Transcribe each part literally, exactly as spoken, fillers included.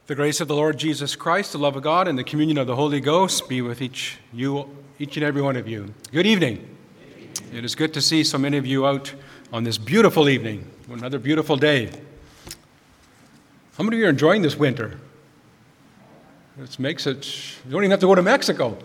The grace of the Lord Jesus Christ, the love of God, and the communion of the Holy Ghost be with each you, each and every one of you. Good evening. It is good to see so many of you out on this beautiful evening, another beautiful day. How many of you are enjoying this winter? This makes it, you don't even have to go to Mexico.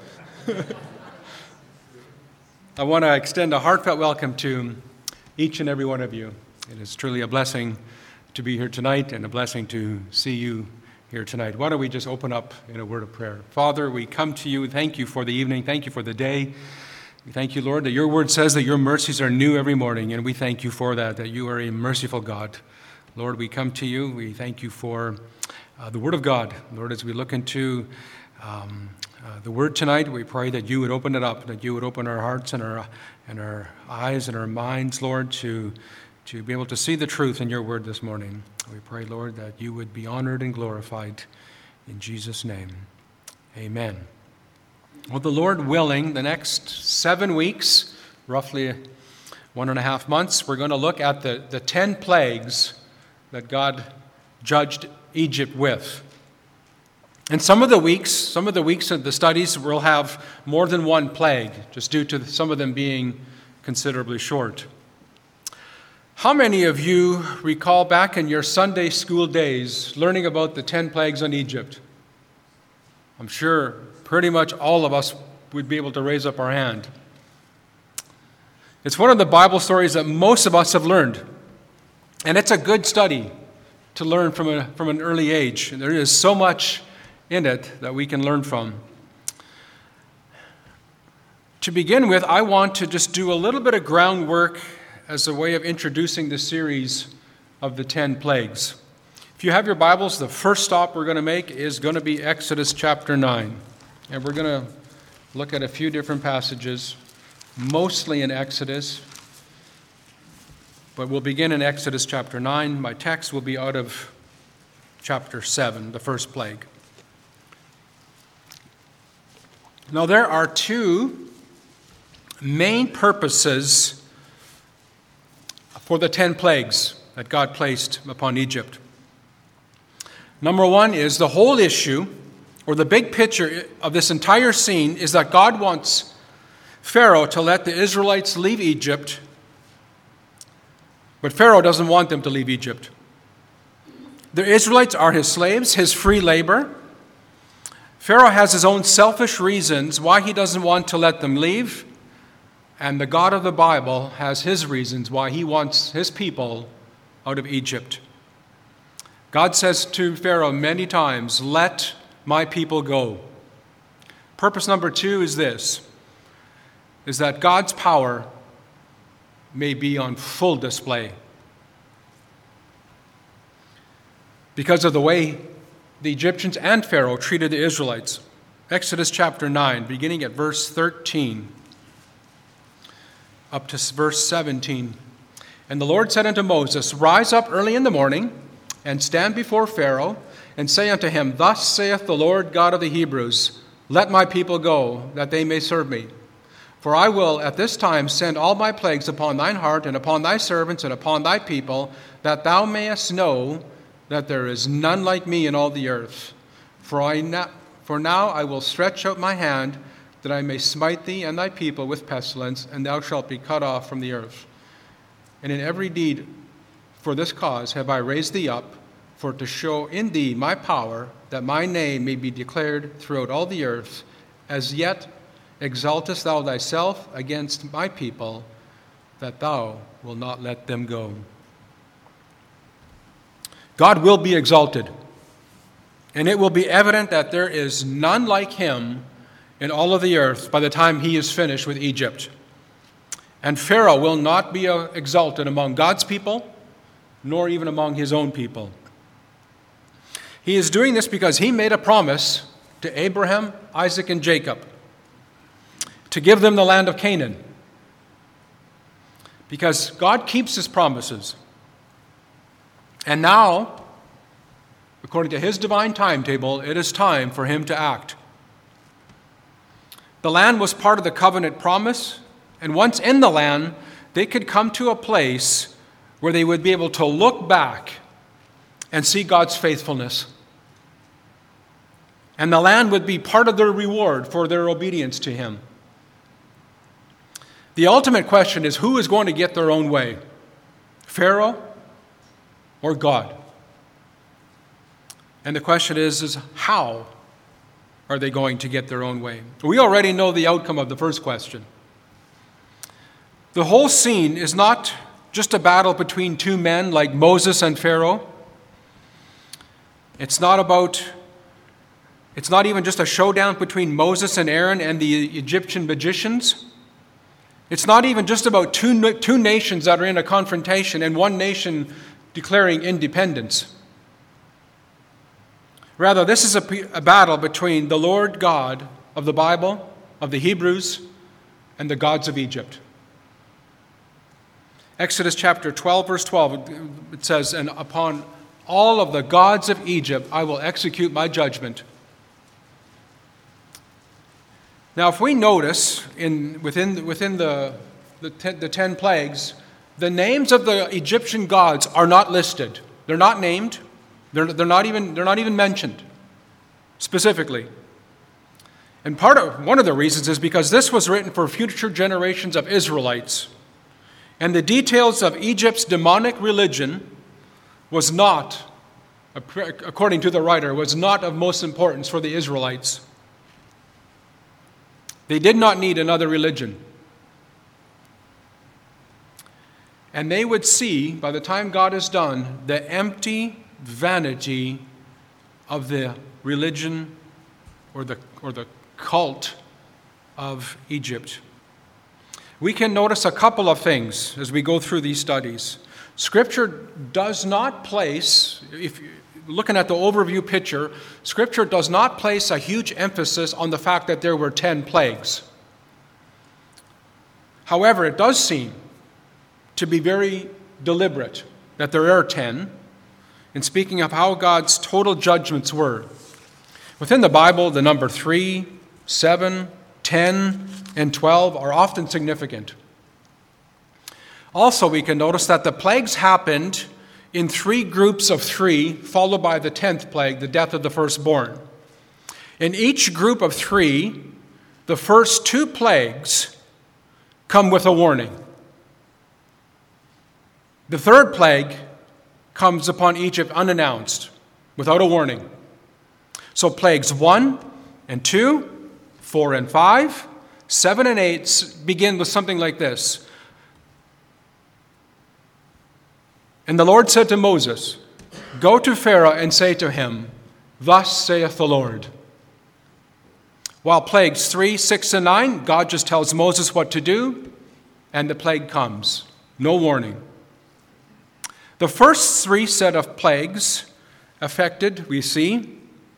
I want to extend a heartfelt welcome to each and every one of you. It is truly a blessing to be here tonight and a blessing to see you here tonight. Why don't we just open up in a word of prayer. Father, we come to you. Thank you for the evening. Thank you for the day. We thank you, Lord, that your word says that your mercies are new every morning, and we thank you for that, that you are a merciful God. Lord, we come to you. We thank you for uh, the word of God. Lord, as we look into um, uh, the word tonight, we pray that you would open it up, that you would open our hearts and our and our eyes and our minds, Lord, to to be able to see the truth in your word this morning. We pray, Lord, that you would be honored and glorified in Jesus' name. Amen. Well, the Lord willing, the next seven weeks, roughly one and a half months, we're going to look at the, the ten plagues that God judged Egypt with. And some of the weeks, some of the weeks of the studies will have more than one plague, just due to some of them being considerably short. How many of you recall back in your Sunday school days learning about the ten plagues on Egypt? I'm sure pretty much all of us would be able to raise up our hand. It's one of the Bible stories that most of us have learned. And it's a good study to learn from, a, from an early age. And there is so much in it that we can learn from. To begin with, I want to just do a little bit of groundwork as a way of introducing the series of the ten plagues. If you have your Bibles, the first stop we're going to make is going to be Exodus chapter nine. And we're going to look at a few different passages, mostly in Exodus. But we'll begin in Exodus chapter nine. My text will be out of chapter seven, the first plague. Now, there are two main purposes for the ten plagues that God placed upon Egypt. Number one is the whole issue, or the big picture of this entire scene, is that God wants Pharaoh to let the Israelites leave Egypt, but Pharaoh doesn't want them to leave Egypt. The Israelites are his slaves, his free labor. Pharaoh has his own selfish reasons why he doesn't want to let them leave. And the God of the Bible has his reasons why he wants his people out of Egypt. God says to Pharaoh many times, "Let my people go." Purpose number two is this, is that God's power may be on full display. Because of the way the Egyptians and Pharaoh treated the Israelites. Exodus chapter nine, beginning at verse thirteen. Up to verse seventeen. And the Lord said unto Moses, "Rise up early in the morning, and stand before Pharaoh, and say unto him, Thus saith the Lord God of the Hebrews, Let my people go, that they may serve me. For I will at this time send all my plagues upon thine heart, and upon thy servants, and upon thy people, that thou mayest know that there is none like me in all the earth. For I na- for now I will stretch out my hand, that I may smite thee and thy people with pestilence, and thou shalt be cut off from the earth. And in every deed for this cause have I raised thee up, for to show in thee my power, that my name may be declared throughout all the earth. As yet exaltest thou thyself against my people, that thou wilt not let them go." God will be exalted, and it will be evident that there is none like him in all of the earth by the time he is finished with Egypt. And Pharaoh will not be exalted among God's people, nor even among his own people. He is doing this because he made a promise to Abraham, Isaac, and Jacob to give them the land of Canaan. Because God keeps his promises. And now, according to his divine timetable, it is time for him to act. The land was part of the covenant promise, and once in the land, they could come to a place where they would be able to look back and see God's faithfulness. And the land would be part of their reward for their obedience to him. The ultimate question is, who is going to get their own way? Pharaoh or God? And the question is, is how are they going to get their own way? We already know the outcome of the first question. The whole scene is not just a battle between two men like Moses and Pharaoh. It's not about, it's not even just a showdown between Moses and Aaron and the Egyptian magicians. It's not even just about two, two nations that are in a confrontation and one nation declaring independence. Rather, this is a, a battle between the Lord God of the Bible, of the Hebrews, and the gods of Egypt. Exodus chapter twelve, verse twelve, it says, "And upon all of the gods of Egypt I will execute my judgment." Now, if we notice in within within the the ten, the ten plagues, the names of the Egyptian gods are not listed. They're not named. They're, they're not even they're not even mentioned specifically. And part of one of the reasons is because this was written for future generations of Israelites. And the details of Egypt's demonic religion was not, according to the writer, was not of most importance for the Israelites. They did not need another religion. And they would see, by the time God is done, the empty vanity of the religion or the, or the cult of Egypt. We can notice a couple of things as we go through these studies. Scripture does not place, if looking at the overview picture, Scripture does not place a huge emphasis on the fact that there were ten plagues. However, it does seem to be very deliberate that there are ten, in speaking of how God's total judgments were. Within the Bible, the number three, seven, ten, and twelve are often significant. Also, we can notice that the plagues happened in three groups of three, followed by the tenth plague, the death of the firstborn. In each group of three, the first two plagues come with a warning. The third plague comes upon Egypt unannounced, without a warning. So plagues one and two, four and five, seven and eight begin with something like this. And the Lord said to Moses, "Go to Pharaoh and say to him, 'Thus saith the Lord.'" While plagues three, six, and nine, God just tells Moses what to do, and the plague comes. No warning. The first three set of plagues affected, we see,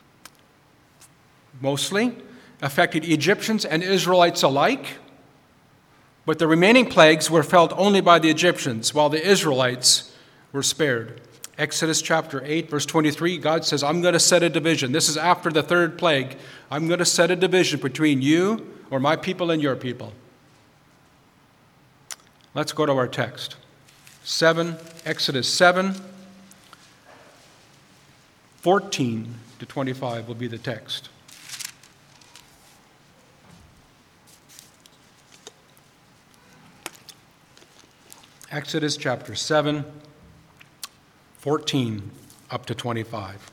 mostly, affected Egyptians and Israelites alike, but the remaining plagues were felt only by the Egyptians, while the Israelites were spared. Exodus chapter eight, verse twenty-three, God says, "I'm going to set a division." This is after the third plague. "I'm going to set a division between you, or my people, and your people." Let's go to our text. Seven, Exodus seven, fourteen to twenty-five will be the text. Exodus chapter seven, fourteen up to twenty-five.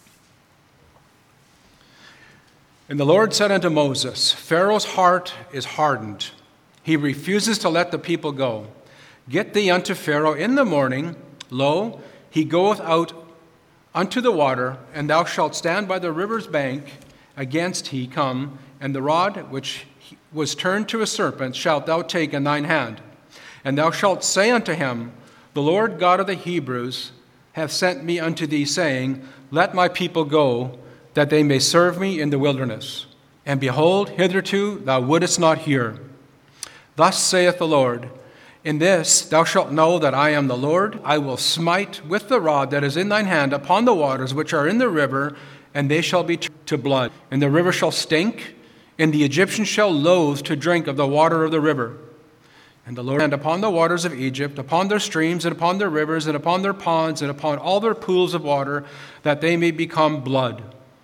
"And the Lord said unto Moses, Pharaoh's heart is hardened. He refuses to let the people go. Get thee unto Pharaoh in the morning. Lo, he goeth out unto the water, and thou shalt stand by the river's bank against he come, and the rod which was turned to a serpent shalt thou take in thine hand. And thou shalt say unto him, The Lord God of the Hebrews hath sent me unto thee, saying, Let my people go, that they may serve me in the wilderness. And behold, hitherto thou wouldest not hear. Thus saith the Lord, In this thou shalt know that I am the Lord. I will smite with the rod that is in thine hand upon the waters which are in the river, and they shall be turned to blood. And the river shall stink, and the Egyptians shall loathe to drink of the water of the river. And the Lord and upon the waters of Egypt, upon their streams, and upon their rivers, and upon their ponds, and upon all their pools of water, that they may become blood.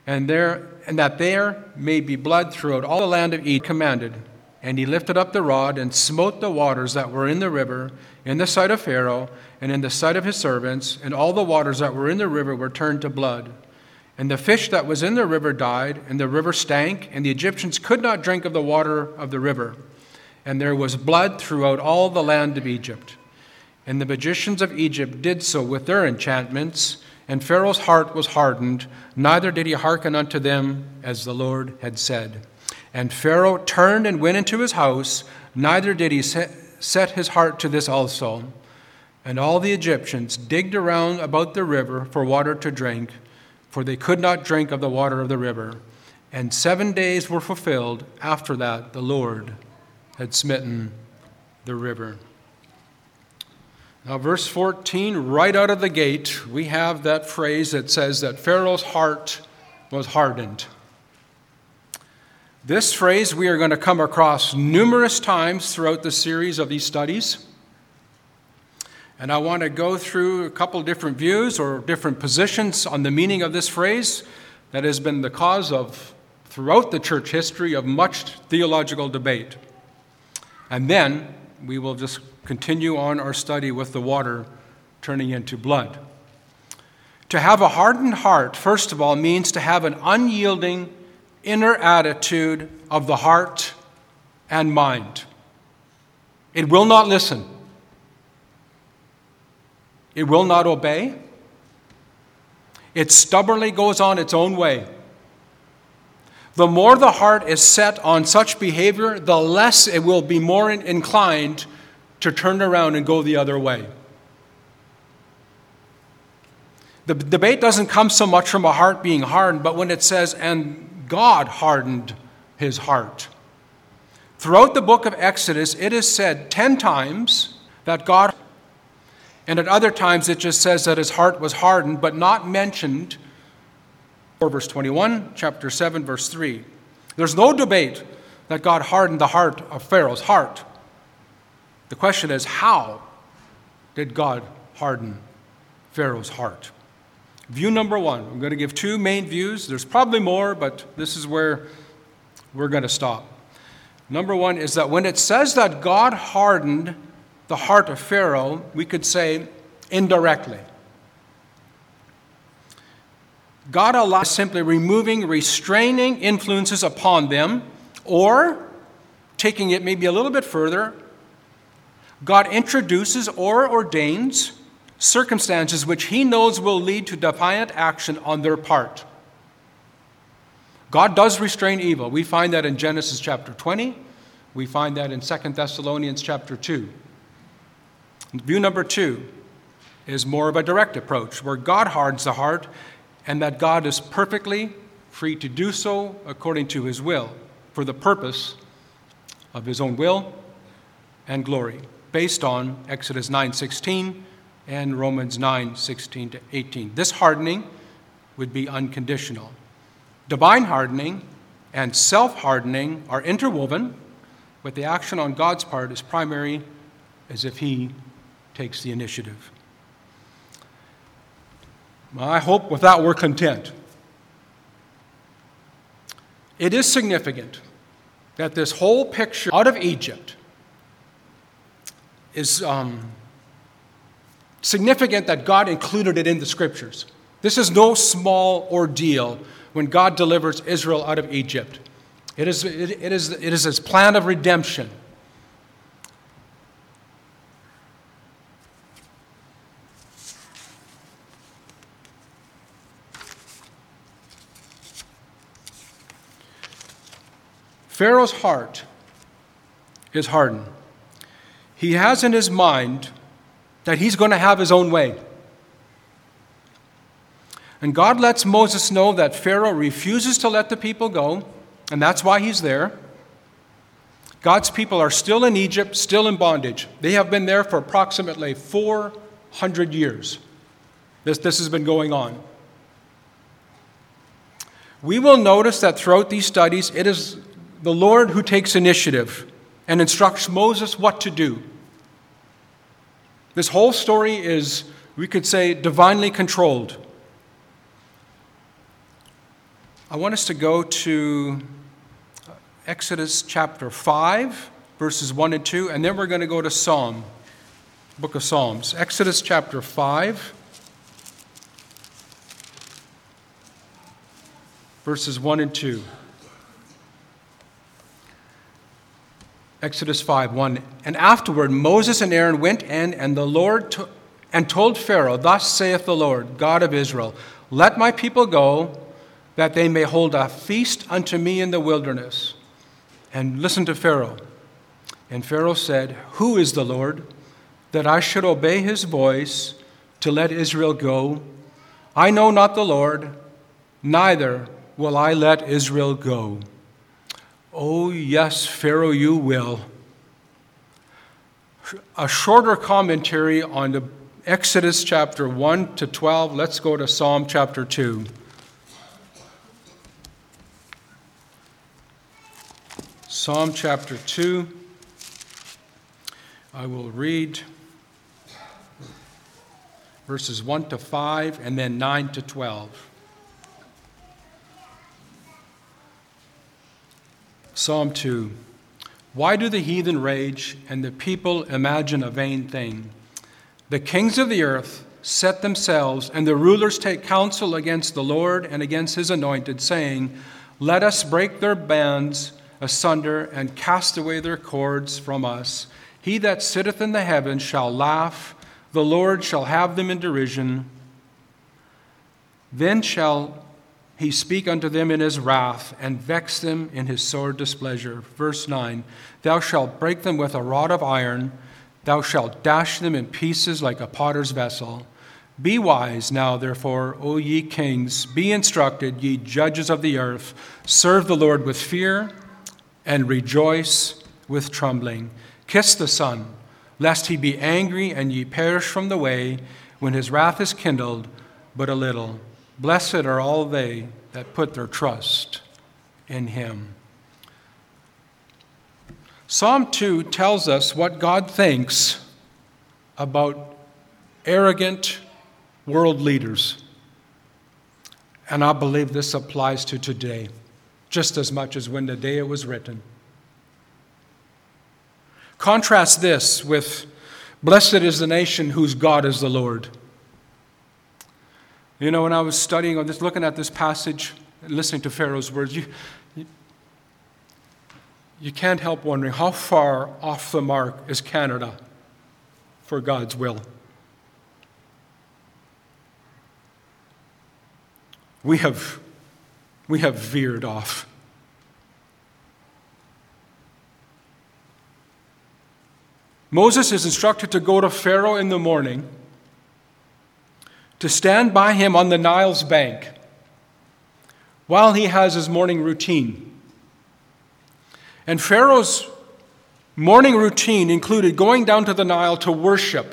and there and that there may be blood throughout all the land of Egypt commanded. And he lifted up the rod and smote the waters that were in the river in the sight of Pharaoh and in the sight of his servants, and all the waters that were in the river were turned to blood. And the fish that was in the river died, and the river stank, and the Egyptians could not drink of the water of the river. And there was blood throughout all the land of Egypt. And the magicians of Egypt did so with their enchantments, and Pharaoh's heart was hardened, neither did he hearken unto them as the Lord had said. And Pharaoh turned and went into his house, neither did he set his heart to this also. And all the Egyptians digged around about the river for water to drink, for they could not drink of the water of the river. And seven days were fulfilled after that the Lord had smitten the river. Now, verse fourteen, right out of the gate, we have that phrase that says that Pharaoh's heart was hardened. This phrase we are going to come across numerous times throughout the series of these studies. And I want to go through a couple different views or different positions on the meaning of this phrase that has been the cause of, throughout the church history, of much theological debate. And then we will just continue on our study with the water turning into blood. To have a hardened heart, first of all, means to have an unyielding inner attitude of the heart and mind. It will not listen. It will not obey. It stubbornly goes on its own way. The more the heart is set on such behavior, the less it will be more inclined to turn around and go the other way. The debate doesn't come so much from a heart being hardened, but when it says, and God hardened his heart. Throughout the book of Exodus, it is said ten times that God, and at other times it just says that his heart was hardened, but not mentioned. Verse twenty-one, chapter seven, verse three. There's no debate that God hardened the heart of Pharaoh's heart. The question is, how did God harden Pharaoh's heart? View number one. I'm going to give two main views. There's probably more, but this is where we're going to stop. Number one is that when it says that God hardened the heart of Pharaoh, we could say indirectly. God allows simply removing restraining influences upon them, or taking it maybe a little bit further, God introduces or ordains circumstances which he knows will lead to defiant action on their part. God does restrain evil. We find that in Genesis chapter twenty. We find that in Second Thessalonians chapter two. View number two is more of a direct approach, where God hardens the heart, and that God is perfectly free to do so according to his will, for the purpose of his own will and glory, based on Exodus nine sixteen and Romans nine sixteen to eighteen. This hardening would be unconditional. Divine hardening and self-hardening are interwoven, but the action on God's part is primary, as if he takes the initiative. I hope with that we're content. It is significant that this whole picture out of Egypt is um, significant that God included it in the scriptures. This is no small ordeal when God delivers Israel out of Egypt. It is, it, it is, it is his plan of redemption. Pharaoh's heart is hardened. He has in his mind that he's going to have his own way. And God lets Moses know that Pharaoh refuses to let the people go, and that's why he's there. God's people are still in Egypt, still in bondage. They have been there for approximately four hundred years. This, this has been going on. We will notice that throughout these studies, it is the Lord who takes initiative and instructs Moses what to do. This whole story is, we could say, divinely controlled. I want us to go to Exodus chapter five, verses one and two, and then we're going to go to Psalm, book of Psalms. Exodus chapter five, verses one and two. Exodus five, one. And afterward Moses and Aaron went in, and the Lord to, and told Pharaoh, Thus saith the Lord, God of Israel, Let my people go, that they may hold a feast unto me in the wilderness. And listen to Pharaoh. And Pharaoh said, Who is the Lord, that I should obey his voice to let Israel go? I know not the Lord, neither will I let Israel go. Oh, yes, Pharaoh, you will. A shorter commentary on the Exodus chapter one to twelve. Let's go to Psalm chapter two. Psalm chapter two. I will read verses one to five and then nine to twelve. Psalm two. Why do the heathen rage and the people imagine a vain thing? The kings of the earth set themselves, and the rulers take counsel against the Lord and against his anointed, saying, Let us break their bands asunder and cast away their cords from us. He that sitteth in the heavens shall laugh, the Lord shall have them in derision. Then shall he speak unto them in his wrath, and vex them in his sore displeasure. Verse nine, Thou shalt break them with a rod of iron, thou shalt dash them in pieces like a potter's vessel. Be wise now, therefore, O ye kings, be instructed, ye judges of the earth. Serve the Lord with fear, and rejoice with trembling. Kiss the Son, lest he be angry, and ye perish from the way, when his wrath is kindled but a little. Blessed are all they that put their trust in him. Psalm two tells us what God thinks about arrogant world leaders. And I believe this applies to today, just as much as when the day it was written. Contrast this with, Blessed is the nation whose God is the Lord. You know, when I was studying on this, looking at this passage, and listening to Pharaoh's words, you, you, you can't help wondering how far off the mark is Canada for God's will. We have, we have veered off. Moses is instructed to go to Pharaoh in the morning, to stand by him on the Nile's bank while he has his morning routine. And Pharaoh's morning routine included going down to the Nile to worship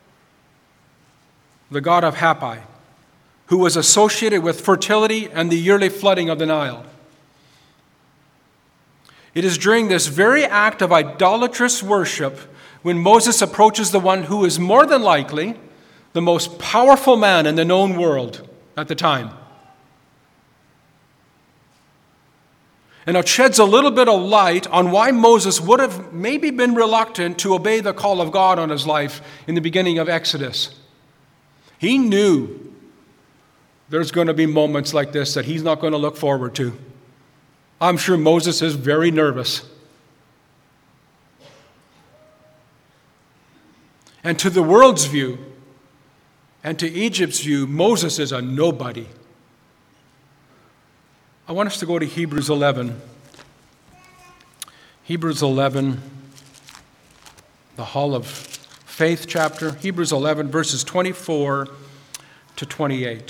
the god of Hapi, who was associated with fertility and the yearly flooding of the Nile. It is during this very act of idolatrous worship when Moses approaches the one who is more than likely the most powerful man in the known world at the time. And it sheds a little bit of light on why Moses would have maybe been reluctant to obey the call of God on his life in the beginning of Exodus. He knew there's going to be moments like this that he's not going to look forward to. I'm sure Moses is very nervous. And to the world's view, and to Egypt's view, Moses is a nobody. I want us to go to Hebrews eleven. Hebrews eleven, the Hall of Faith chapter. Hebrews eleven, verses twenty-four to twenty-eight.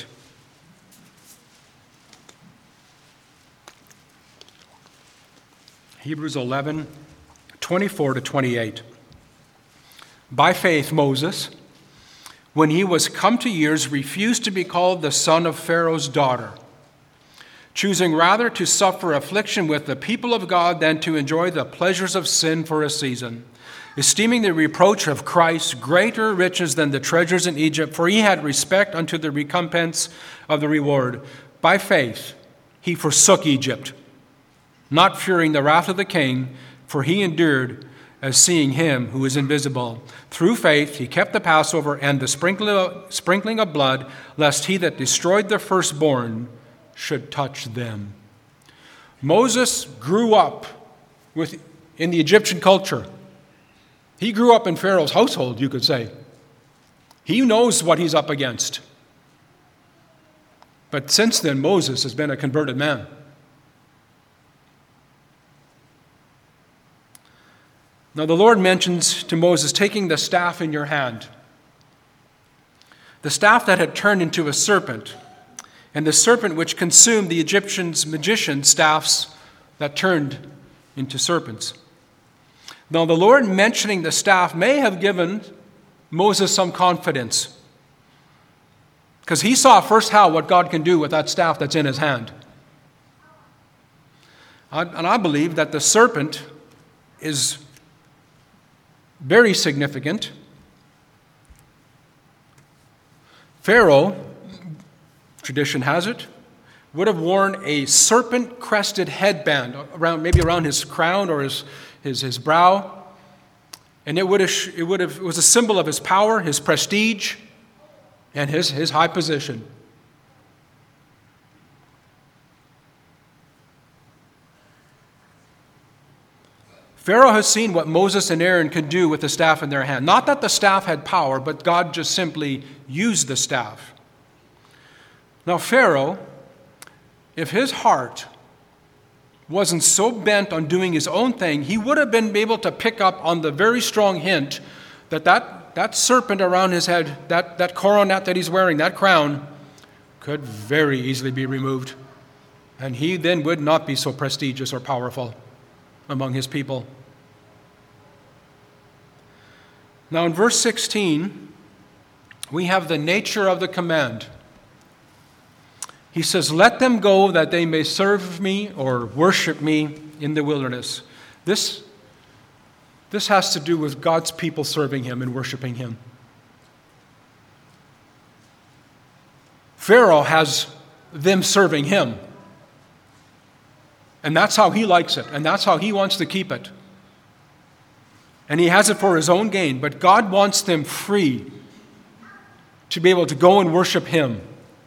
Hebrews eleven, twenty-four to twenty-eight. By faith, Moses, when he was come to years, refused to be called the son of Pharaoh's daughter, choosing rather to suffer affliction with the people of God than to enjoy the pleasures of sin for a season, esteeming the reproach of Christ greater riches than the treasures in Egypt, for he had respect unto the recompense of the reward. By faith, he forsook Egypt, not fearing the wrath of the king, for he endured as seeing him who is invisible. Through faith he kept the Passover and the sprinkling of blood, lest he that destroyed the firstborn should touch them. Moses grew up with, in the Egyptian culture. He grew up in Pharaoh's household, you could say. He knows what he's up against. But since then, Moses has been a converted man. Now, the Lord mentions to Moses taking the staff in your hand, the staff that had turned into a serpent, and the serpent which consumed the Egyptians' magician staffs that turned into serpents. Now, the Lord mentioning the staff may have given Moses some confidence, because he saw firsthand what God can do with that staff that's in his hand. And I believe that the serpent is very significant. Pharaoh, tradition has it, would have worn a serpent-crested headband around, maybe around his crown or his, his, his brow. And it would have, it would have, it was a symbol of his power, his prestige, and his, his high position. Pharaoh has seen what Moses and Aaron could do with the staff in their hand. Not that the staff had power, but God just simply used the staff. Now, Pharaoh, if his heart wasn't so bent on doing his own thing, he would have been able to pick up on the very strong hint that that, that serpent around his head, that, that coronet that he's wearing, that crown, could very easily be removed. And he then would not be so prestigious or powerful among his people. Now in verse sixteen, we have the nature of the command. He says, "Let them go that they may serve me or worship me in the wilderness." This, this has to do with God's people serving him and worshiping him. Pharaoh has them serving him. And that's how he likes it, and that's how he wants to keep it. And he has it for his own gain, but God wants them free to be able to go and worship him.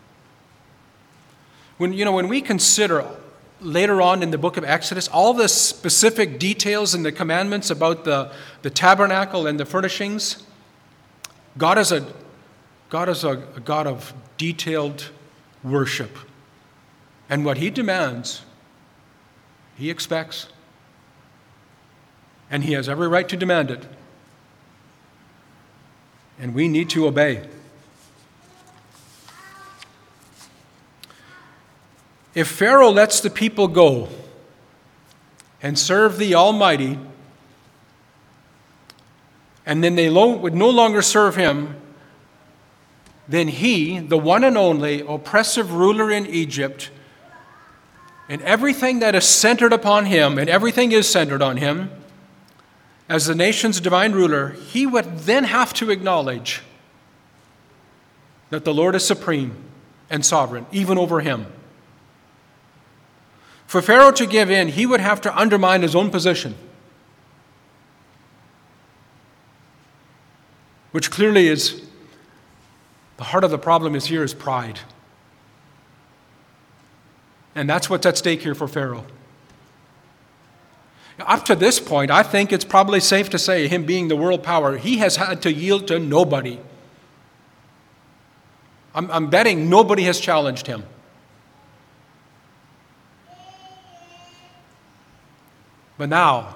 When, you know, when we consider later on in the book of Exodus, all the specific details in the commandments about the, the tabernacle and the furnishings, God is a God is a, a God of detailed worship. And what he demands, he expects. And he has every right to demand it. And we need to obey. If Pharaoh lets the people go and serve the Almighty, and then they lo- would no longer serve him, then he, the one and only oppressive ruler in Egypt, and everything that is centered upon him, and everything is centered on him, as the nation's divine ruler, he would then have to acknowledge that the Lord is supreme and sovereign, even over him. For Pharaoh to give in, he would have to undermine his own position, which clearly is, the heart of the problem is here is pride. And that's what's at stake here for Pharaoh. Up to this point, I think it's probably safe to say, him being the world power, he has had to yield to nobody. I'm, I'm betting nobody has challenged him. But now,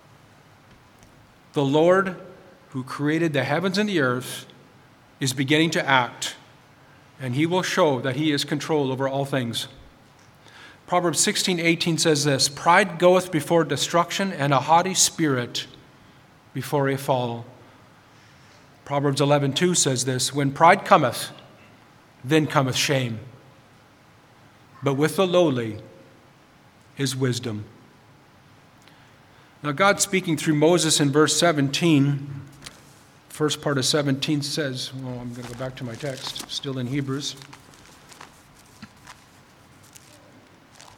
the Lord who created the heavens and the earth is beginning to act, and he will show that he has control over all things. Proverbs sixteen eighteen says this, "Pride goeth before destruction, and a haughty spirit before a fall." Proverbs eleven two says this, "When pride cometh, then cometh shame. But with the lowly is wisdom." Now God speaking through Moses in verse seventeen, first part of seventeen says, well, I'm going to go back to my text, still in Hebrews.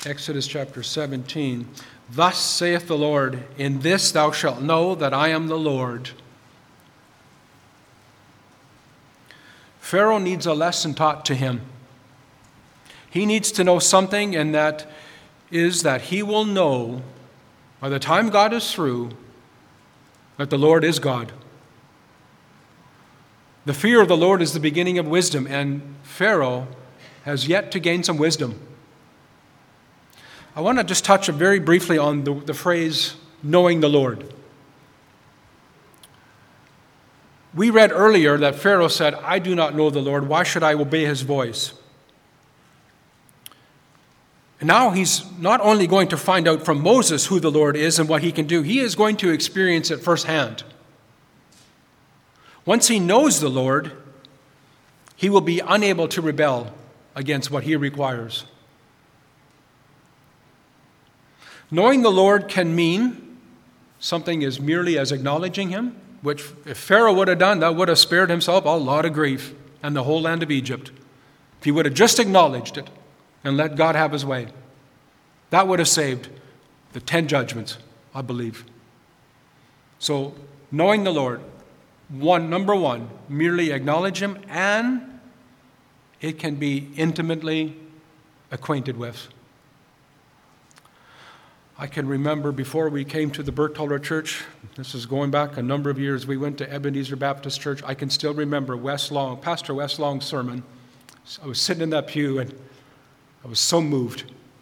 Exodus chapter seventeen. Thus saith the Lord, in this thou shalt know that I am the Lord. Pharaoh needs a lesson taught to him. He needs to know something, and that is that he will know by the time God is through that the Lord is God. The fear of the Lord is the beginning of wisdom, and Pharaoh has yet to gain some wisdom. I want to just touch very briefly on the, the phrase, knowing the Lord. We read earlier that Pharaoh said, I do not know the Lord. Why should I obey his voice? And now he's not only going to find out from Moses who the Lord is and what he can do, he is going to experience it firsthand. Once he knows the Lord, he will be unable to rebel against what he requires. Knowing the Lord can mean something as merely as acknowledging him, which if Pharaoh would have done, that would have spared himself a lot of grief and the whole land of Egypt. If he would have just acknowledged it and let God have his way, that would have saved the ten judgments, I believe. So, knowing the Lord, one, number one, merely acknowledge him, and it can be intimately acquainted with. I can remember before we came to the Bergthaler Church, this is going back a number of years, we went to Ebenezer Baptist Church. I can still remember Wes Long, Pastor Wes Long's sermon. I was sitting in that pew and I was so moved.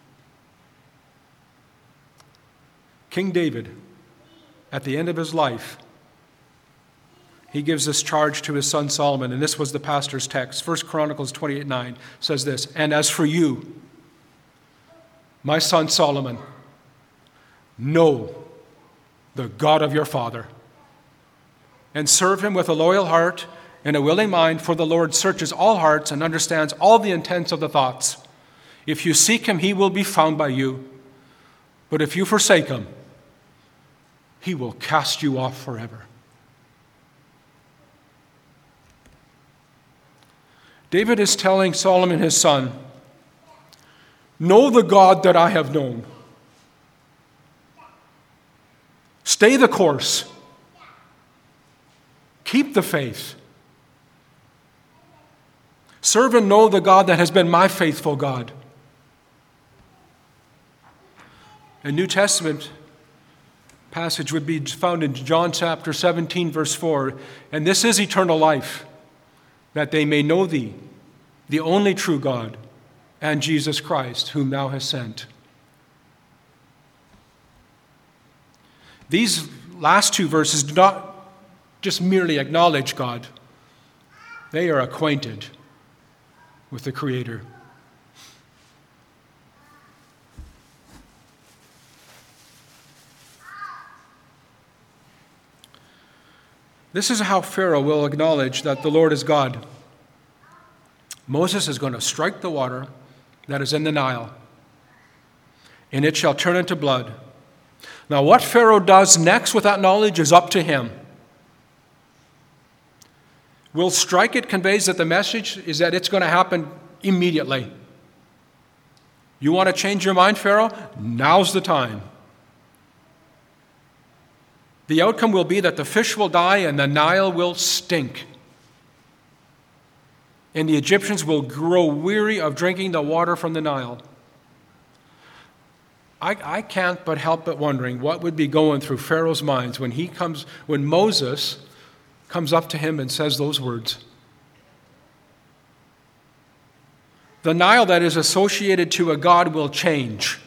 King David, at the end of his life, he gives this charge to his son Solomon, and this was the pastor's text. First Chronicles twenty-eight nine says this, and as for you, my son Solomon, know the God of your father, and serve him with a loyal heart and a willing mind, for the Lord searches all hearts and understands all the intents of the thoughts. If you seek him, he will be found by you. But if you forsake him, he will cast you off forever. David is telling Solomon, his son, know the God that I have known. Stay the course. Keep the faith. Serve and know the God that has been my faithful God. A New Testament passage would be found in John chapter seventeen, verse four. And this is eternal life, that they may know thee, the only true God, and Jesus Christ, whom thou hast sent. These last two verses do not just merely acknowledge God. They are acquainted with the Creator. This is how Pharaoh will acknowledge that the Lord is God. Moses is going to strike the water that is in the Nile, and it shall turn into blood. Now, what Pharaoh does next with that knowledge is up to him. Will strike it conveys that the message is that it's going to happen immediately. You want to change your mind, Pharaoh? Now's the time. The outcome will be that the fish will die and the Nile will stink. And the Egyptians will grow weary of drinking the water from the Nile. I, I can't but help but wondering what would be going through Pharaoh's minds when he comes, when Moses comes up to him and says those words. The Nile that is associated to a god will change.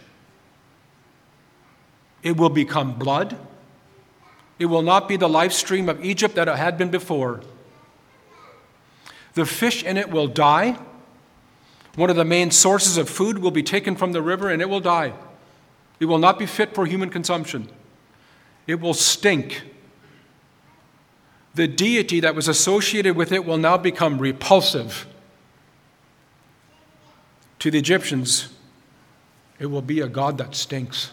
It will become blood. It will not be the life stream of Egypt that it had been before. The fish in it will die. One of the main sources of food will be taken from the river, and it will die. It will not be fit for human consumption. It will stink. The deity that was associated with it will now become repulsive. To the Egyptians, it will be a god that stinks.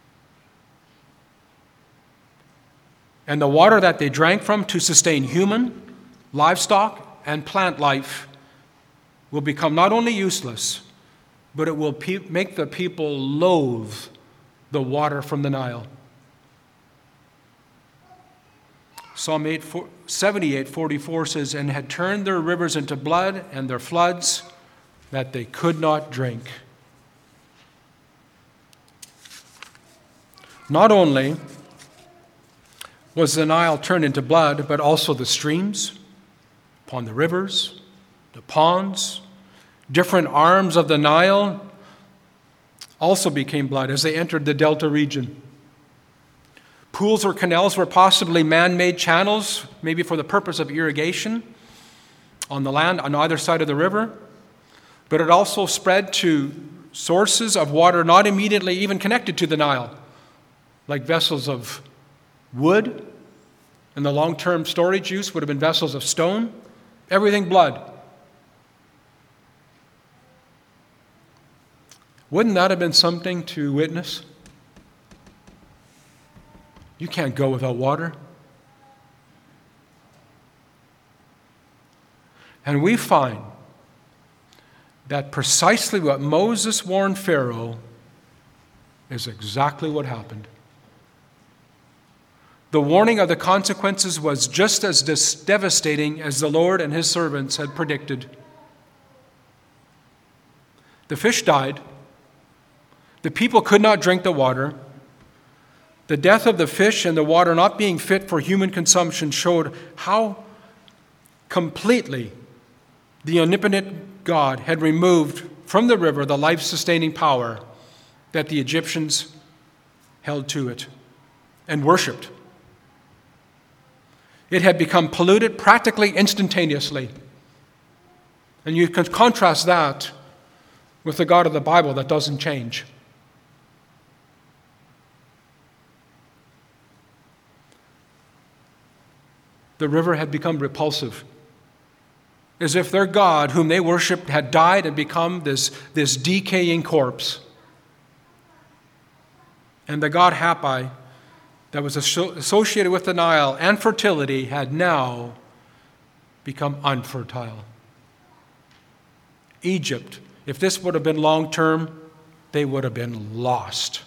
And the water that they drank from to sustain human, livestock, and plant life will become not only useless, but it will pe- make the people loathe the water from the Nile. Psalm seventy-eight forty-four says, and had turned their rivers into blood and their floods that they could not drink. Not only was the Nile turned into blood, but also the streams, upon the rivers, the ponds, different arms of the Nile also became blood as they entered the delta region. Pools or canals were possibly man-made channels, maybe for the purpose of irrigation on the land on either side of the river, but it also spread to sources of water not immediately even connected to the Nile, like vessels of wood, and the long-term storage use would have been vessels of stone, everything blood. Wouldn't that have been something to witness? You can't go without water. And we find that precisely what Moses warned Pharaoh is exactly what happened. The warning of the consequences was just as devastating as the Lord and his servants had predicted. The fish died. The people could not drink the water. The death of the fish and the water not being fit for human consumption showed how completely the omnipotent God had removed from the river the life-sustaining power that the Egyptians held to it and worshipped. It had become polluted practically instantaneously. And you can contrast that with the God of the Bible that doesn't change. The river had become repulsive, as if their God, whom they worshipped, had died and become this, this decaying corpse. And the god Hapi, that was associated with the Nile and fertility, had now become unfertile. Egypt, if this would have been long-term, they would have been lost.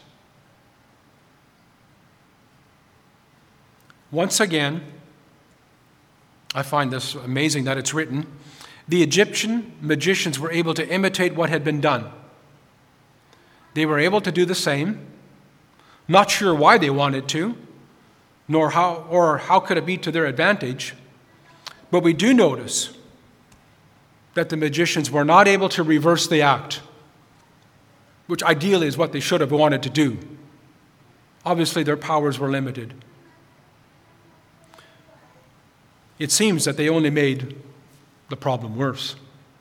Once again, I find this amazing that it's written, the Egyptian magicians were able to imitate what had been done. They were able to do the same. Not sure why they wanted to, nor how or how could it be to their advantage. But we do notice that the magicians were not able to reverse the act, which ideally is what they should have wanted to do. Obviously, their powers were limited. It seems that they only made the problem worse.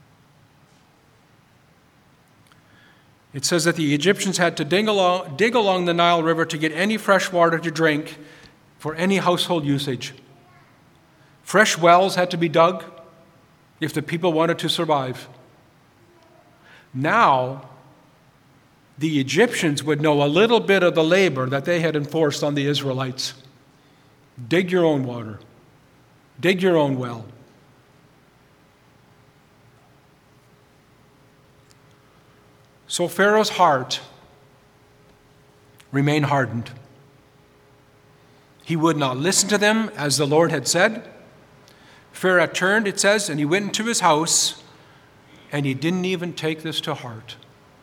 It says that the Egyptians had to dig along, dig along the Nile River to get any fresh water to drink for any household usage. Fresh wells had to be dug if the people wanted to survive. Now, the Egyptians would know a little bit of the labor that they had enforced on the Israelites. Dig your own water. Dig your own well. So Pharaoh's heart remained hardened. He would not listen to them as the Lord had said. Pharaoh turned, it says, and he went into his house, and he didn't even take this to heart.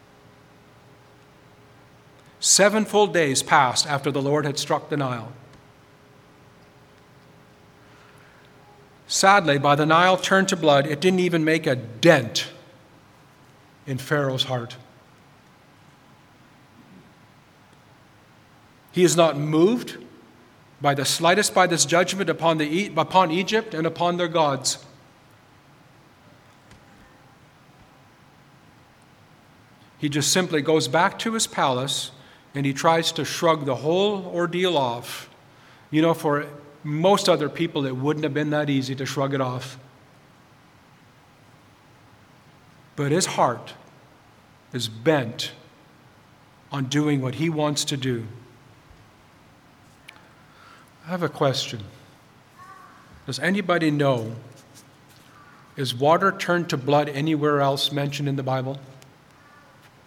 Seven full days passed after the Lord had struck the Nile. Sadly, by the Nile turned to blood, it didn't even make a dent in Pharaoh's heart. He is not moved by the slightest by this judgment upon, the, upon Egypt and upon their gods. He just simply goes back to his palace and he tries to shrug the whole ordeal off. You know, for most other people, it wouldn't have been that easy to shrug it off. But his heart is bent on doing what he wants to do. I have a question. Does anybody know, is water turned to blood anywhere else mentioned in the Bible?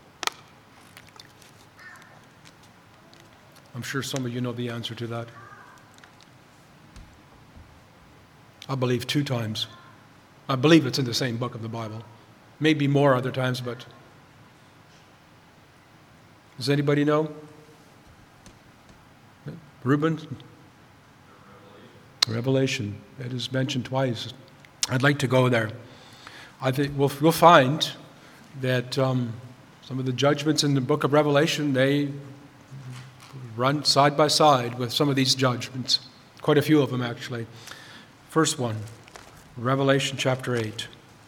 I'm sure some of you know the answer to that. I believe two times. I believe it's in the same book of the Bible. Maybe more other times, but does anybody know? Reuben? Revelation. It is mentioned twice. I'd like to go there. I think we'll, we'll find that um, some of the judgments in the book of Revelation, they run side by side with some of these judgments. Quite a few of them, actually. First one, Revelation chapter eight.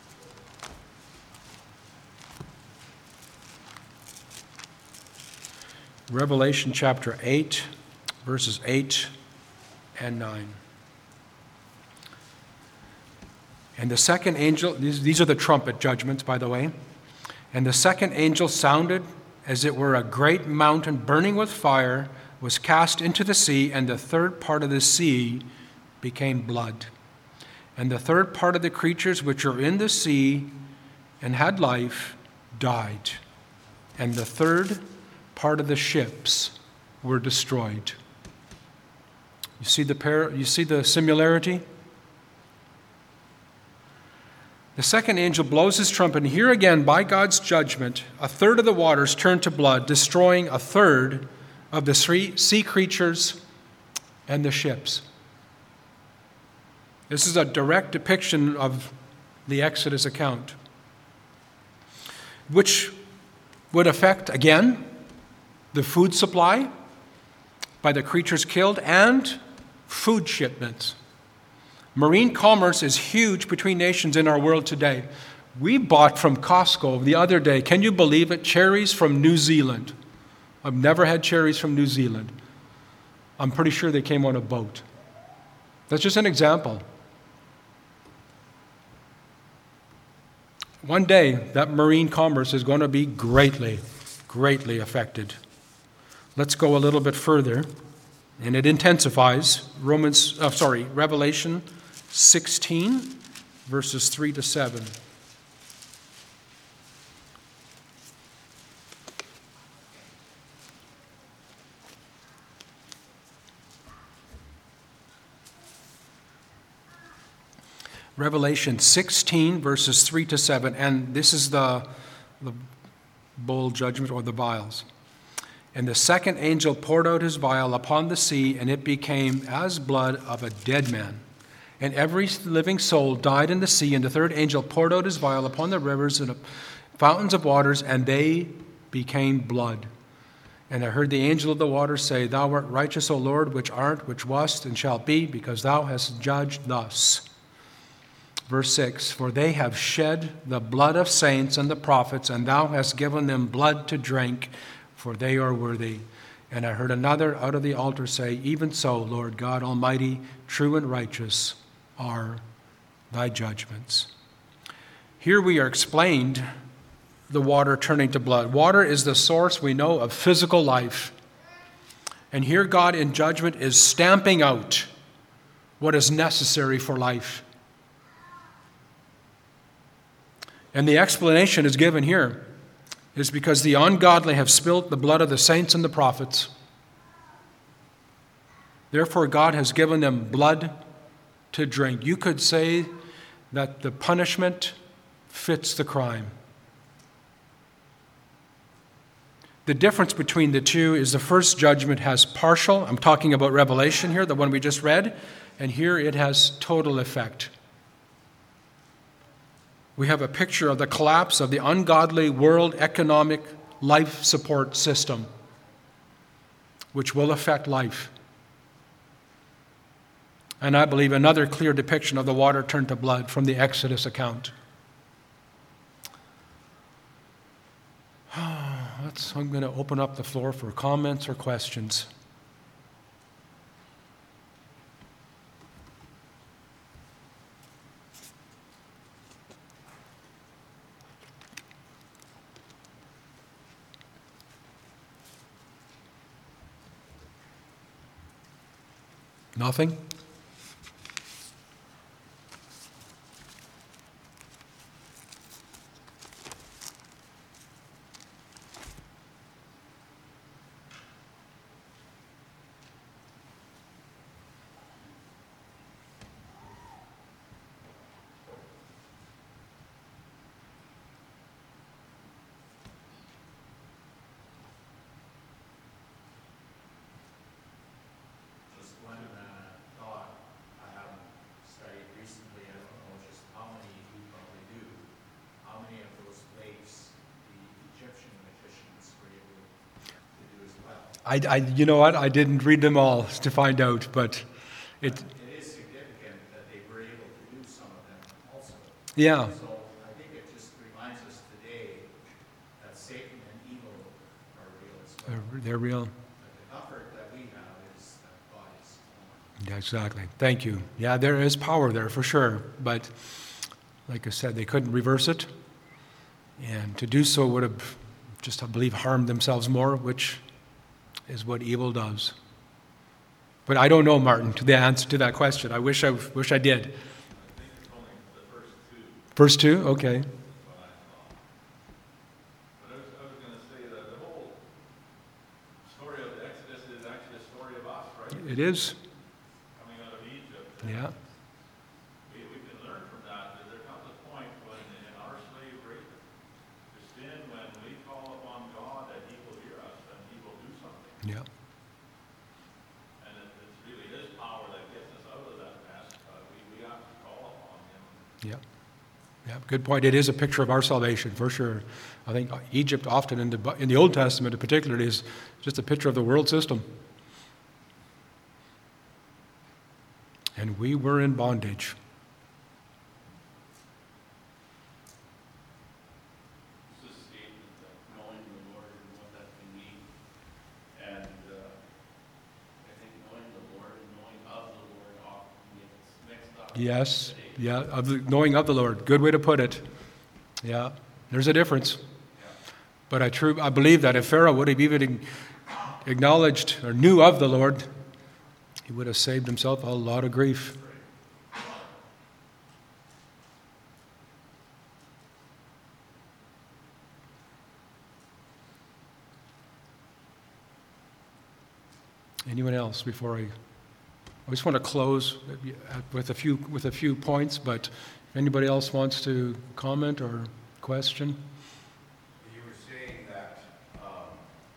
Revelation chapter eight, verses eight and nine. And the second angel, these, these are the trumpet judgments, by the way. And the second angel sounded as it were a great mountain burning with fire, was cast into the sea, and the third part of the sea became blood. And the third part of the creatures which are in the sea and had life died. And the third part of the ships were destroyed. You see the par- you see the similarity? The second angel blows his trumpet, and here again, by God's judgment, a third of the waters turned to blood, destroying a third of the sea creatures and the ships. This is a direct depiction of the Exodus account, which would affect, again, the food supply by the creatures killed and food shipments. Marine commerce is huge between nations in our world today. We bought from Costco the other day, can you believe it, cherries from New Zealand. I've never had cherries from New Zealand. I'm pretty sure they came on a boat. That's just an example. One day, that marine commerce is going to be greatly, greatly affected. Let's go a little bit further, and it intensifies. Romans, oh, sorry, Revelation sixteen, verses three to seven. Revelation sixteen, verses three to seven, and this is the, the bowl judgment or the vials. And the second angel poured out his vial upon the sea, and it became as blood of a dead man. And every living soul died in the sea, and the third angel poured out his vial upon the rivers and fountains of waters, and they became blood. And I heard the angel of the waters say, Thou art righteous, O Lord, which art, which wast, and shalt be, because thou hast judged thus. Verse six, For they have shed the blood of saints and the prophets, and thou hast given them blood to drink, for they are worthy. And I heard another out of the altar say, Even so, Lord God Almighty, true and righteous are thy judgments. Here we are explained the water turning to blood. Water is the source, we know, of physical life. And here God in judgment is stamping out what is necessary for life. And the explanation is given here is because the ungodly have spilt the blood of the saints and the prophets. Therefore, God has given them blood to drink. You could say that the punishment fits the crime. The difference between the two is the first judgment has partial, I'm talking about Revelation here, the one we just read, and here it has total effect. We have a picture of the collapse of the ungodly world economic life support system, which will affect life. And I believe another clear depiction of the water turned to blood from the Exodus account. Let's, I'm going to open up the floor for comments or questions. Nothing? I, I, you know what? I didn't read them all to find out, but it. It is significant that they were able to do some of them also. Yeah. So I think it just reminds us today that Satan and evil are real as well. They're, they're real. But the comfort that we have is that God is. Yeah, exactly. Thank you. Yeah, there is power there for sure, but like I said, they couldn't reverse it, and to do so would have just, I believe, harmed themselves more, which is what evil does. But I don't know, Martin, to the answer to that question. I wish I wish I did. I think it's only the first two. First two? Okay. What I thought. But I was, I was going to say that the whole story of the Exodus is actually a story of us, right? It is. Coming out of Egypt. Yeah. We, we can learn from that. That there comes a point when in our slavery to sin, when we call upon God, that He will hear us and He will do something. Yeah. And it, it's really His power that gets us out of that mess. But we, we have to call upon Him. Yeah. Yeah. Good point. It is a picture of our salvation for sure. I think Egypt, often in the in the Old Testament in particular, is just a picture of the world system. And we were in bondage. It's a statement that knowing the Lord and what that can mean. And uh, I think knowing the Lord and knowing of the Lord often gets mixed up. Yes. today. Yeah. Of the, knowing of the Lord. Good way to put it. Yeah. There's a difference. But I true I believe that if Pharaoh would have even acknowledged or knew of the Lord, he would have saved himself a lot of grief. Anyone else before I? I just want to close with a few with a few points, but if anybody else wants to comment or question. You were saying that um,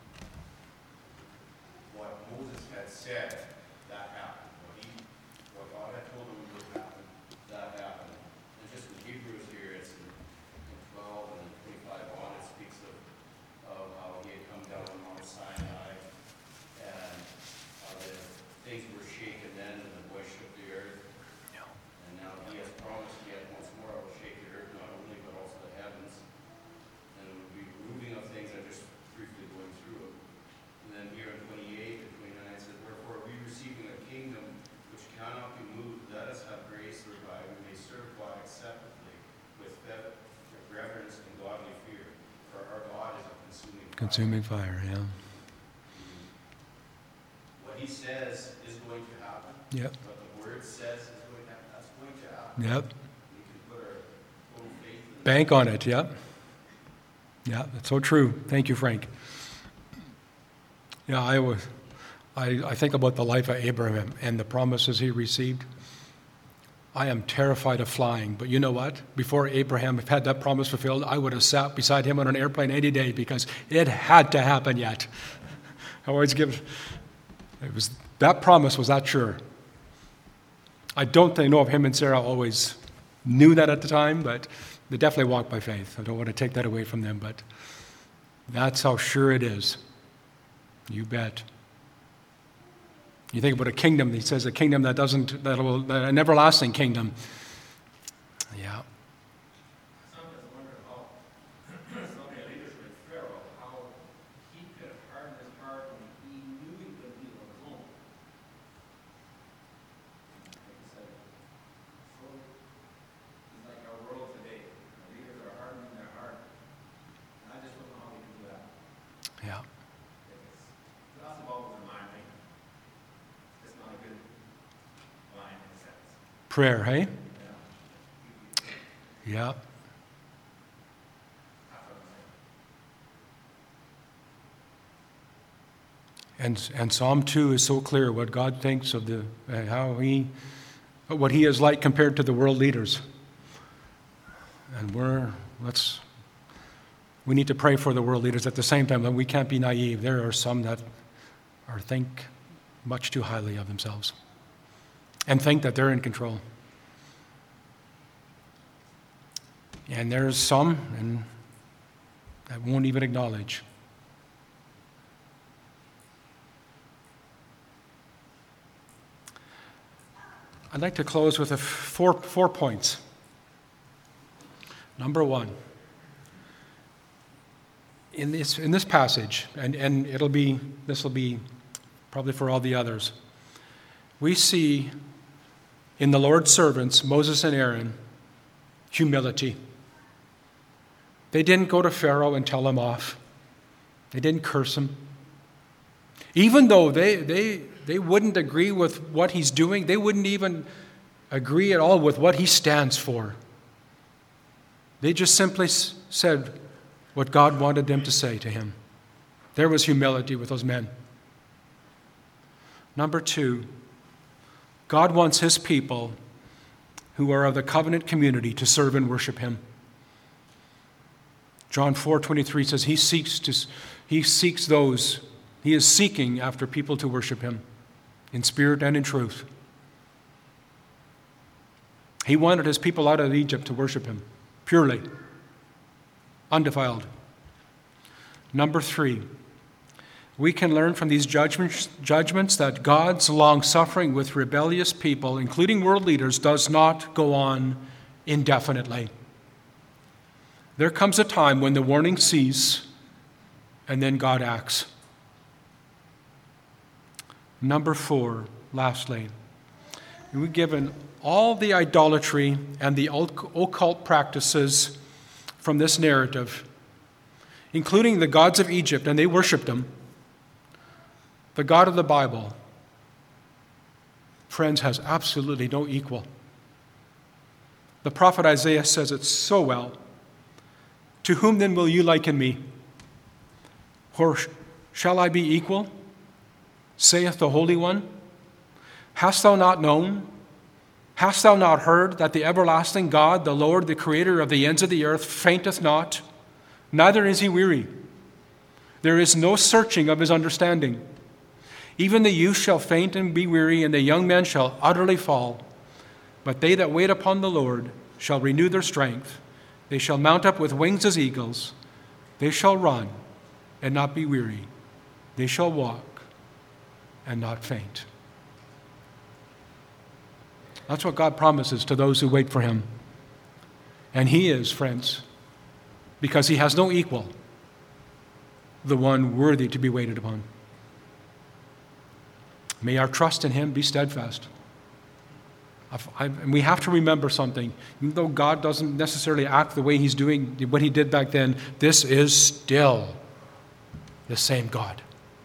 what Moses had said, that happened. What he, what God had told him would happen, that happened. And just in Hebrews here, it's in, in twelve and twenty-five on, it speaks of, of how he had come down on Mount Sinai, and how the things were shaken then, and the voice shook the earth. And now he has promised yet once more I will shake the earth, not only but also the heavens. And it would be removing of things, I'm just briefly going through it. And then here in twenty-eight and twenty-nine it says, wherefore we receiving a kingdom which cannot be moved, let us have grace whereby we may serve God acceptably with fe- reverence and godly fear. For our God is a consuming fire. Consuming fire, yeah. What he says is going to happen. Yep. What the word says is going to happen. That's going to happen. Yep. We can put our total faith in Bank on it, yep. Yeah, that's so true. Thank you, Frank. Yeah, I was I, I think about the life of Abraham and the promises he received. I am terrified of flying, but you know what? Before Abraham had that promise fulfilled, I would have sat beside him on an airplane any day because it had to happen yet. I always give, it was, that promise was that sure. I don't think, know if him and Sarah always knew that at the time, but they definitely walked by faith. I don't want to take that away from them, but that's how sure it is. You bet. You think about a kingdom, he says a kingdom that doesn't, that will, an everlasting kingdom. Yeah. Sometimes wonder how some of the leaders with Pharaoh, how he could have hardened his heart when he knew he couldn't be alone. Like I said, so it's like our world today. The leaders are hardening their heart. And I just don't know how we can do that. Yeah. Because that's about the mind, right? It's not a good line in a sense. Prayer, hey? Yeah. Yeah. That's what I'm saying. And and Psalm two is so clear what God thinks of the uh, how he what he is like compared to the world leaders. And we're let's we need to pray for the world leaders at the same time, but we can't be naive. There are some that are think much too highly of themselves and think that they're in control. And there's some and that won't even acknowledge. I'd like to close with a f- four, four points. Number one, in this, in this passage, and, and it'll be, this will be probably for all the others, we see in the Lord's servants, Moses and Aaron, humility. They didn't go to Pharaoh and tell him off. They didn't curse him. Even though they, they, they wouldn't agree with what he's doing, they wouldn't even agree at all with what he stands for. They just simply s- said what God wanted them to say to him. There was humility with those men. Number two, God wants his people who are of the covenant community to serve and worship him. John four twenty-three says he seeks to, he seeks those, he is seeking after people to worship him in spirit and in truth. He wanted his people out of Egypt to worship him purely, undefiled. Number three, we can learn from these judgments, judgments that God's long-suffering with rebellious people, including world leaders, does not go on indefinitely. There comes a time when the warning ceases, and then God acts. Number four, lastly, we've given all the idolatry and the occult practices from this narrative, including the gods of Egypt, and they worshiped them. The God of the Bible, friends, has absolutely no equal. The prophet Isaiah says it so well. To whom then will you liken me? Or shall I be equal? Saith the Holy One. Hast thou not known? Hast thou not heard that the everlasting God, the Lord, the creator of the ends of the earth, fainteth not, neither is he weary? There is no searching of his understanding. Even the youth shall faint and be weary, and the young men shall utterly fall. But they that wait upon the Lord shall renew their strength. They shall mount up with wings as eagles. They shall run and not be weary. They shall walk and not faint. That's what God promises to those who wait for him. And he is, friends, because he has no equal, the one worthy to be waited upon. May our trust in him be steadfast. I've, I've, and we have to remember something. Even though God doesn't necessarily act the way he's doing, what he did back then, this is still the same God.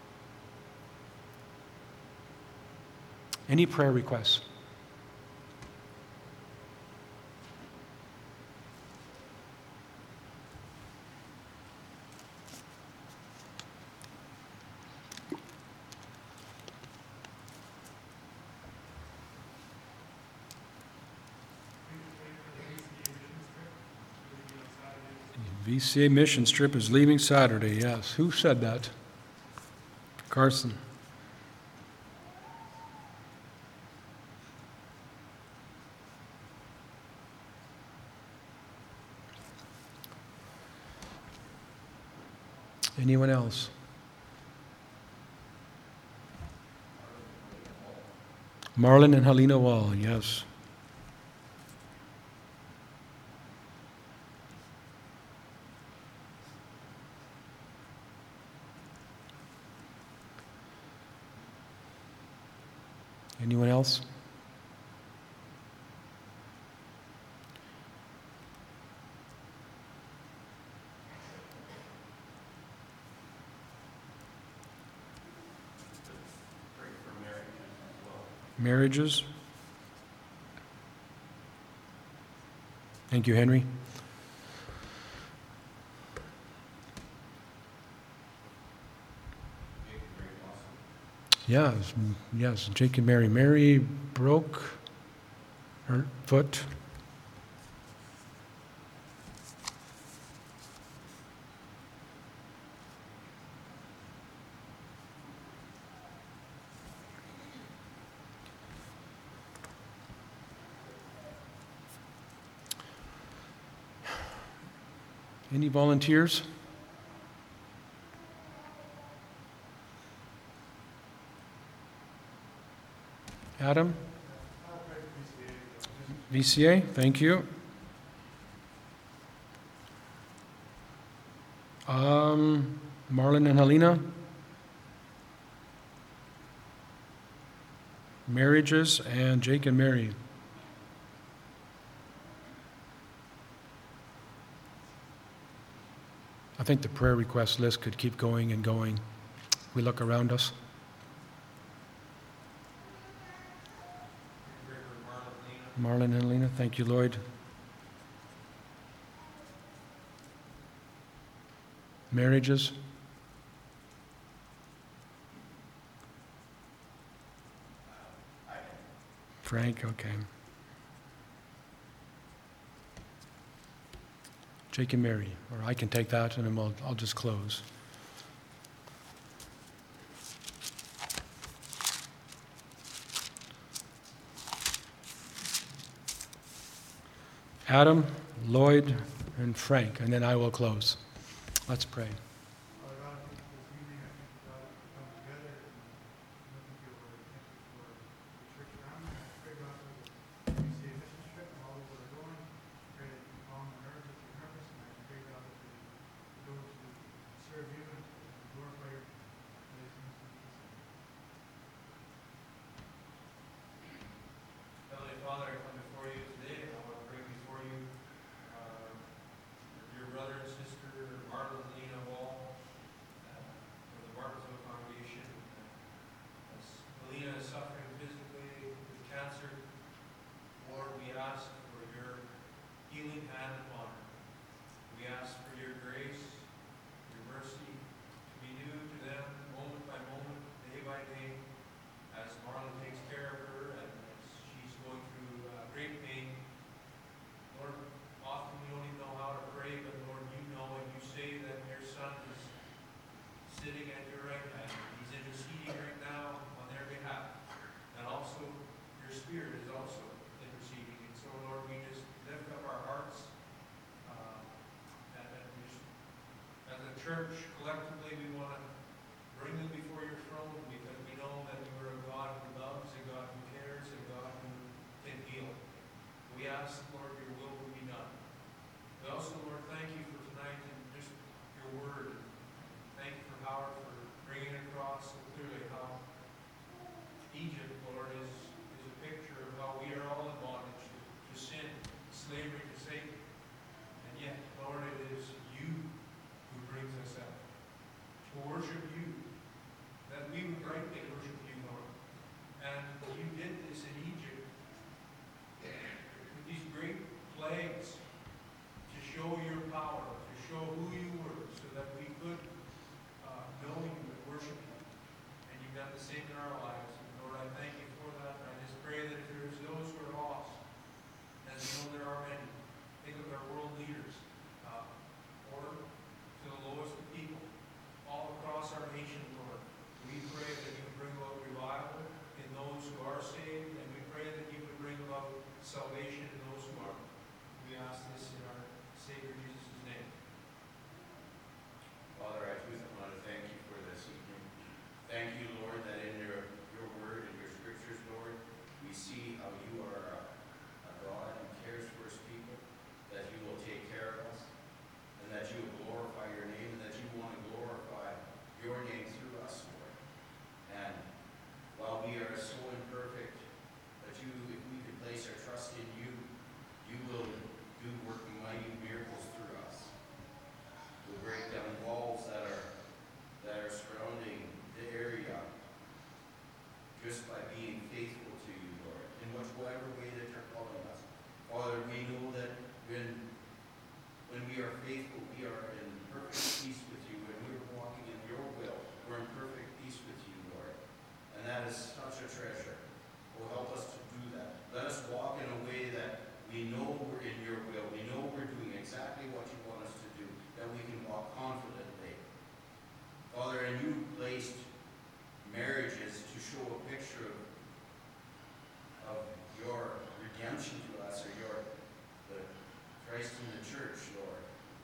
Any prayer requests? V C A mission trip is leaving Saturday, yes. Who said that? Carson. Anyone else? Marlon and Helena Wall, yes. Anyone else? Pray for marriages as well. Marriages? Thank you, Henry. Yes, yes, Jake and Mary. Mary broke her foot. Any volunteers? Adam? V C A, thank you. Um, Marlon and Helena. Marriages and Jake and Mary. I think the prayer request list could keep going and going. We look around us. Marlon and Helena, thank you, Lloyd. Marriages. Frank, okay. Jake and Mary, or I can take that and then we'll, I'll just close. Adam, Lloyd, and Frank, and then I will close. Let's pray. Father God, thank you for this evening. I thank you, God, that we come together and looking for your word. Thank you for the church family. I pray, God, for the U C A mission trip and all those that are going. I pray that you calm the nerves if you're nervous, and I pray, God, that they go to serve you and glorify your name. Heavenly Father, I come before you today, and I want to bring before you uh, your brother and sister, Marlon and Lena Wall, uh, from the Martinsville Foundation. Uh, as Lena is suffering physically with cancer, Lord, we ask for your healing hand upon her. We ask for your grace, your mercy to be new to them moment by moment, day by day, as Marlon takes care of her and as she's going through uh, great pain. Lord, often we don't even know how to pray, but Lord, you know, and you say that your son is sitting at your right hand. He's interceding right now on their behalf. And also, your spirit is also interceding. And so, Lord, we just lift up our hearts. Uh, and, and we just, as a church, collectively, we want to bring them before your throne because we know that you are a God who loves, a God who cares, a God who can heal. We ask, Lord, your will will be done. We also, Lord, thank you for tonight and just your word. Thank you for Howard for bringing across so clearly how Egypt, Lord, is, is a picture of how we are all in bondage to, to sin, slavery to Satan. And yet, Lord, it is you who brings us out to worship you, that we would rightly worship you, Lord. And you did this in Egypt with these great plagues to show your power, to show who you were, so that we could uh, know you and worship you. And you've done the same in our lives. And Lord, I thank you for that. And I just pray that if there's those who are lost, as we know there are many, think of our world leaders, uh, or to the lowest of people, all across our nation, Lord. We pray that you would bring about revival in those who are saved, and we pray that you would bring about salvation in those who aren't. We ask this in our Savior Jesus' name. Father, I too want to thank you for this evening. Thank you, Lord, that in your, your word and your scriptures, Lord, we see how you are a, a God who cares for his people, that you will take care of us, and that you will glorify your name, and that you want to glorify your name through us, Lord. And while we are so imperfect, that you, if we could place our trust in you, you will do working mighty miracles through us. We'll break down walls that are that are surrounding the area just by being faithful to you, Lord, in whatever way that you're calling us. Father, we know that when when we are faithful, we are in perfect peace with you. When we're walking in your will, we're in perfect peace with you, Lord. And that is such a treasure. Oh, help us to do that. Let us walk in a way that we know we're in your will. We know we're doing exactly what you want us to do, that we can walk confidently. Father, and you placed marriages to show a picture of, of your redemption to us, or your the Christ in the church, Lord.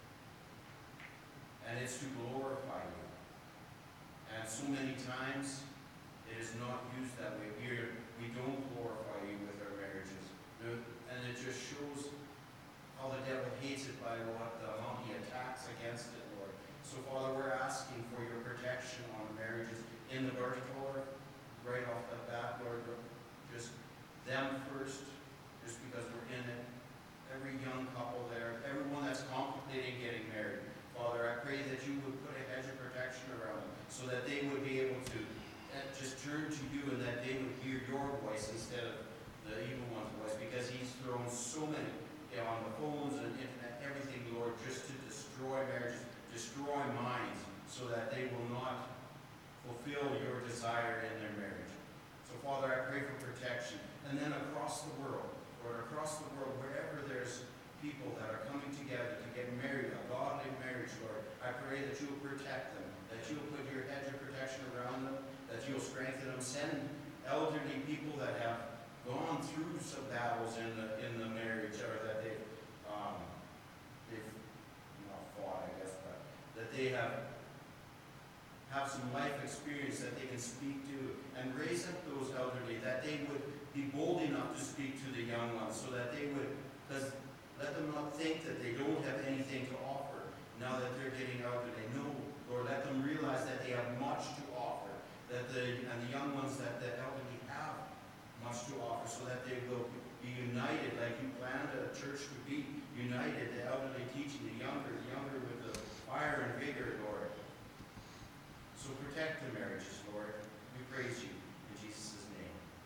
And it's to glorify you. And so many times it is not used that way. We, are, we don't glorify you with our marriages. And it just shows how the devil hates it by what the how he attacks against it, Lord. So, Father, we're asking for your protection on marriages in the birth, Lord, right off the bat, Lord. Just them first, just because we're in it. Every young couple there, everyone that's contemplating getting married. Father, I pray that you would put a hedge of protection around them so that they would be able to uh, just turn to you and that they would hear your voice instead of the evil one's voice, because he's thrown so many you know, on the phones and internet, everything, Lord, just to destroy marriages, destroy minds, so that they will not fulfill your desire in their marriage. So, Father, I pray for protection. And then across the world, Lord, across the world, wherever there's people that are coming together to get married, a godly marriage, Lord, I pray that you'll protect them, that you'll put your hedge of protection around them, that you'll strengthen them. Send elderly people that have gone through some battles in the in the marriage, or that they've um, they've not fought, I guess, but that they have have some life experience that they can speak to, and raise up those elderly, that they would be bold enough to speak to the young ones, so that they would, because let them not think that they don't have anything to offer now that they're getting elderly. No, Lord, let them realize that they have much to offer, that the and the young ones that the elderly have much to offer, so that they will be united like you planned a church to be united, the elderly teaching the younger, the younger with the fire and vigor, Lord. So protect the marriages, Lord. We praise you in Jesus' name.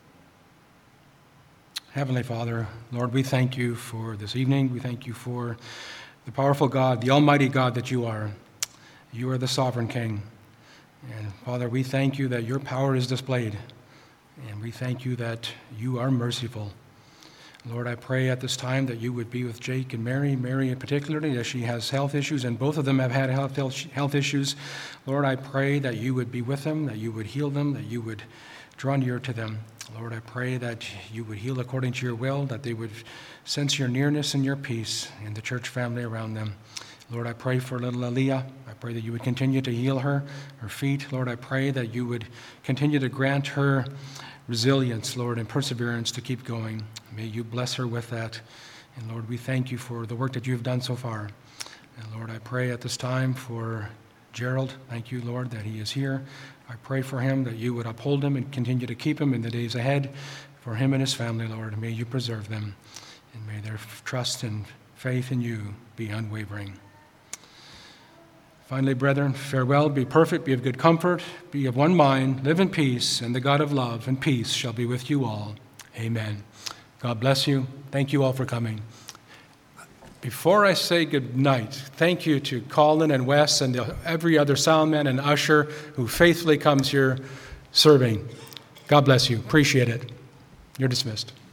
Heavenly Father, Lord, we thank you for this evening. We thank you for the powerful God, the almighty God that you are. You are the sovereign King. And Father, we thank you that your power is displayed. And we thank you that you are merciful. Lord, I pray at this time that you would be with Jake and Mary, Mary particularly, as she has health issues, and both of them have had health, health issues. Lord, I pray that you would be with them, that you would heal them, that you would draw near to them. Lord, I pray that you would heal according to your will, that they would sense your nearness and your peace in the church family around them. Lord, I pray for little Aaliyah. I pray that you would continue to heal her, her feet. Lord, I pray that you would continue to grant her resilience, Lord, and perseverance to keep going. May you bless her with that. And Lord, we thank you for the work that you have done so far. And Lord, I pray at this time for Gerald. Thank you, Lord, that he is here. I pray for him that you would uphold him and continue to keep him in the days ahead. For him and his family, Lord, may you preserve them. And may their trust and faith in you be unwavering. Finally, brethren, farewell, be perfect, be of good comfort, be of one mind, live in peace, and the God of love and peace shall be with you all. Amen. God bless you. Thank you all for coming. Before I say good night, thank you to Colin and Wes and the, every other soundman and usher who faithfully comes here serving. God bless you. Appreciate it. You're dismissed.